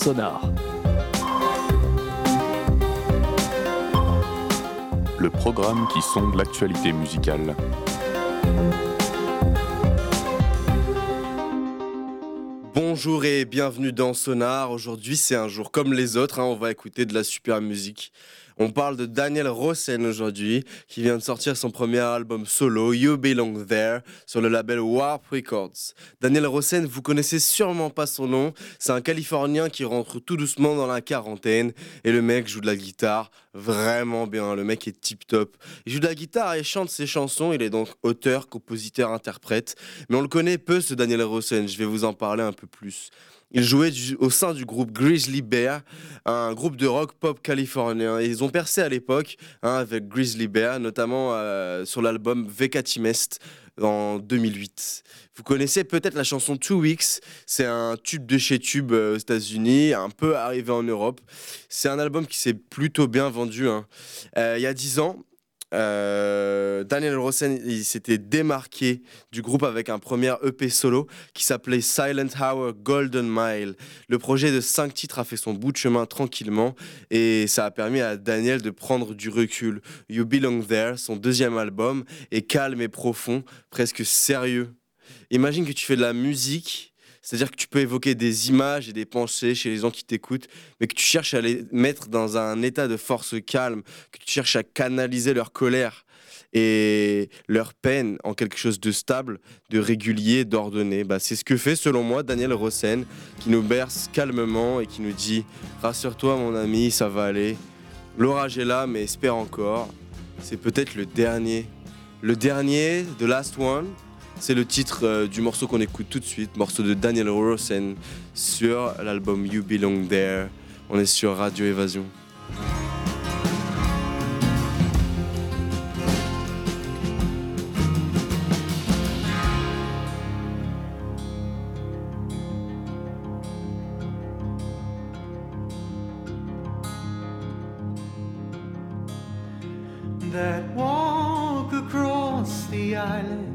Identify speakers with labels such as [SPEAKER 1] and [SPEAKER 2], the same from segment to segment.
[SPEAKER 1] Sonar.
[SPEAKER 2] Le programme qui sonde l'actualité musicale.
[SPEAKER 3] Bonjour et bienvenue dans Sonar. Aujourd'hui c'est un jour comme les autres, on va écouter de la super musique. On parle de Daniel Rosen aujourd'hui, qui vient de sortir son premier album solo, You Belong There, sur le label Warp Records. Daniel Rosen, vous connaissez sûrement pas son nom, c'est un Californien qui rentre tout doucement dans la quarantaine, et le mec joue de la guitare vraiment bien, le mec est tip top. Il joue de la guitare et chante ses chansons, il est donc auteur, compositeur, interprète, mais on le connaît peu ce Daniel Rosen, je vais vous en parler un peu plus. Il jouait au sein du groupe Grizzly Bear, un groupe de rock pop californien. Et ils ont percé à l'époque avec Grizzly Bear, notamment sur l'album Vekatimest en 2008. Vous connaissez peut-être la chanson 2 Weeks, c'est un tube de chez Tube aux États-Unis, un peu arrivé en Europe. C'est un album qui s'est plutôt bien vendu. Il y a 10 ans, Daniel Rosen il s'était démarqué du groupe avec un premier EP solo qui s'appelait Silent Hour Golden Mile. Le projet de 5 titres a fait son bout de chemin tranquillement et ça a permis à Daniel de prendre du recul. You Belong There, son deuxième album, est calme et profond, presque sérieux. Imagine que tu fais de la musique, c'est-à-dire que tu peux évoquer des images et des pensées chez les gens qui t'écoutent, mais que tu cherches à les mettre dans un état de force calme, que tu cherches à canaliser leur colère et leur peine en quelque chose de stable, de régulier, d'ordonné. C'est ce que fait, selon moi, Daniel Rosen, qui nous berce calmement et qui nous dit « Rassure-toi, mon ami, ça va aller. L'orage est là, mais espère encore. » C'est peut-être le dernier, The Last One. C'est le titre du morceau qu'on écoute tout de suite, morceau de Daniel Rosen sur l'album You Belong There. On est sur Radio Évasion.
[SPEAKER 4] That walk across the island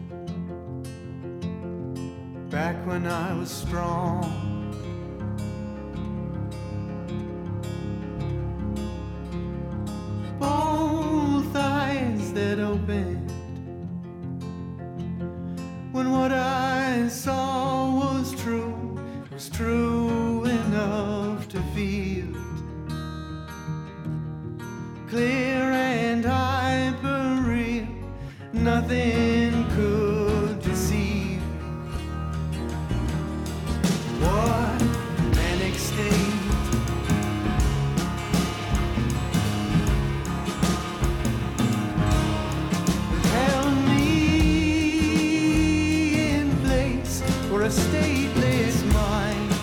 [SPEAKER 4] back when I was strong, both eyes that opened when what I saw was true enough to feel it, clear and hyper-real, nothing could deceive. What manic state, held me in place for a stateless mind.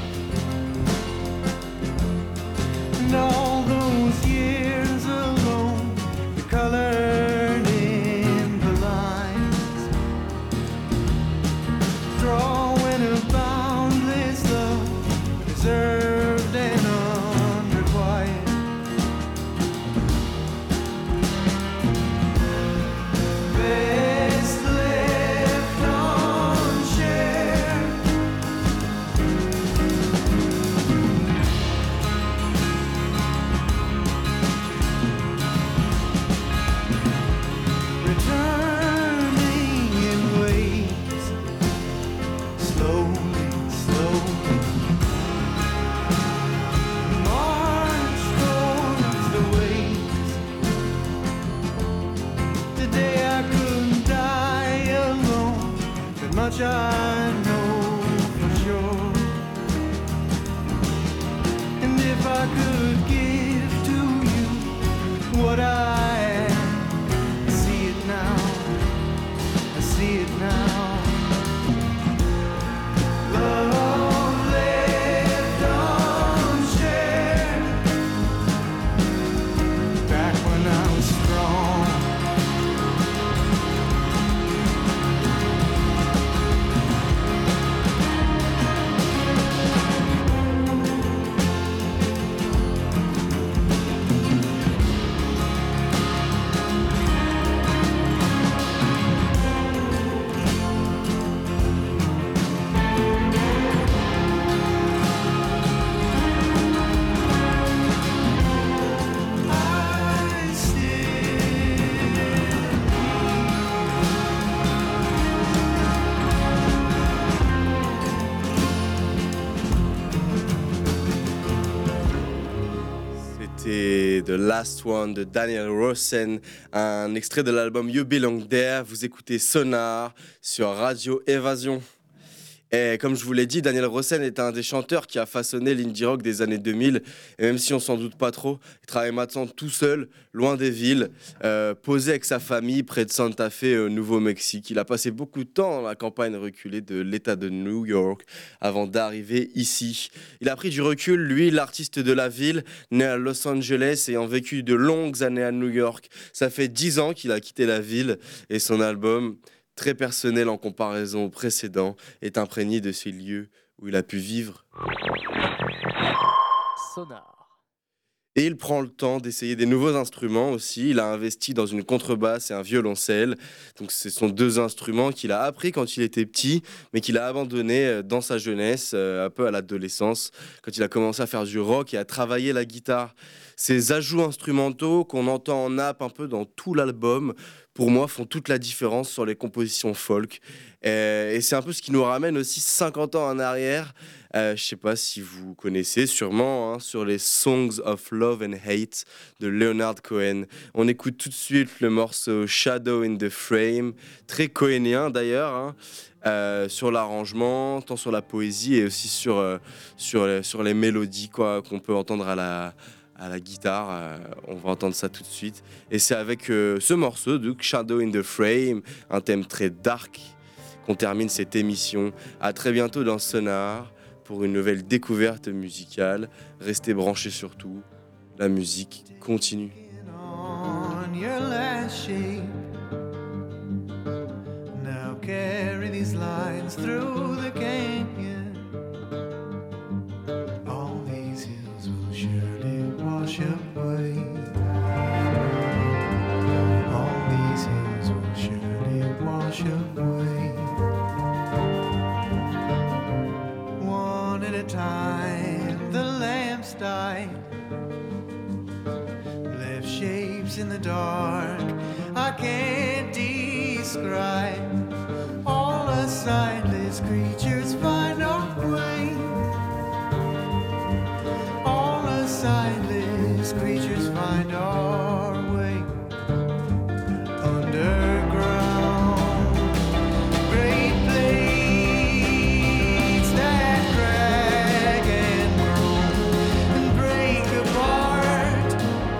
[SPEAKER 4] And all those years alone
[SPEAKER 3] écouter The Last One de Daniel Rosen, un extrait de l'album You Belong There. Vous écoutez Sonar sur Radio Évasion. Et comme je vous l'ai dit, Daniel Rosen est un des chanteurs qui a façonné l'indie rock des années 2000. Et même si on s'en doute pas trop, il travaille maintenant tout seul, loin des villes, posé avec sa famille près de Santa Fe au Nouveau-Mexique. Il a passé beaucoup de temps dans la campagne reculée de l'État de New York avant d'arriver ici. Il a pris du recul, lui, l'artiste de la ville, né à Los Angeles, ayant vécu de longues années à New York. Ça fait 10 ans qu'il a quitté la ville et son album, très personnel en comparaison au précédent, est imprégné de ces lieux où il a pu vivre.
[SPEAKER 1] Sonar.
[SPEAKER 3] Et il prend le temps d'essayer des nouveaux instruments aussi. Il a investi dans une contrebasse et un violoncelle. Donc ce sont deux instruments qu'il a appris quand il était petit, mais qu'il a abandonné dans sa jeunesse, un peu à l'adolescence, quand il a commencé à faire du rock et à travailler la guitare. Ces ajouts instrumentaux qu'on entend en nappe un peu dans tout l'album, pour moi, font toute la différence sur les compositions folk. Et c'est un peu ce qui nous ramène aussi 50 ans en arrière. Je sais pas si vous connaissez, sûrement, sur les Songs of Love and Hate de Leonard Cohen. On écoute tout de suite le morceau Shadow in the Frame, très cohénien d'ailleurs, sur l'arrangement, tant sur la poésie et aussi sur les mélodies qu'on peut entendre à la guitare. On va entendre ça tout de suite. Et c'est avec ce morceau de Shadow in the Frame, un thème très dark, qu'on termine cette émission. À très bientôt dans Sonar pour une nouvelle découverte musicale. Restez branchés surtout. La musique continue.
[SPEAKER 4] On your last shape. Now carry these lines through the canyon. All these hills will surely wash away. All these hills will surely wash away. One at a time, the lamps died. Left shapes in the dark I can't describe. All us sightless creatures find our way. All us sightless creatures find our way. Underground, great blades that crack and groan and break apart.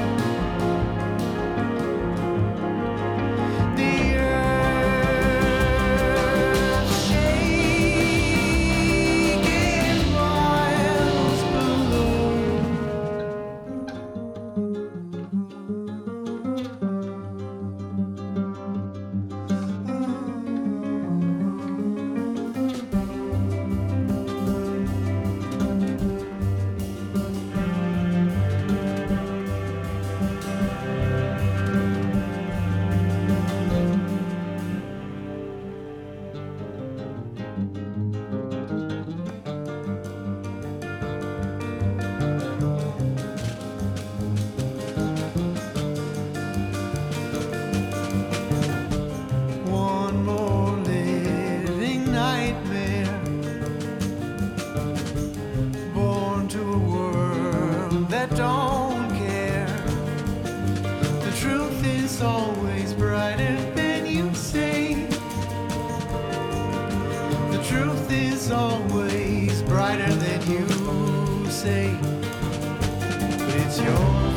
[SPEAKER 4] The earth shaking miles below. One more living nightmare, born to a world that don't care. The truth is always brighter than you say. The truth is always brighter than you say. But it's your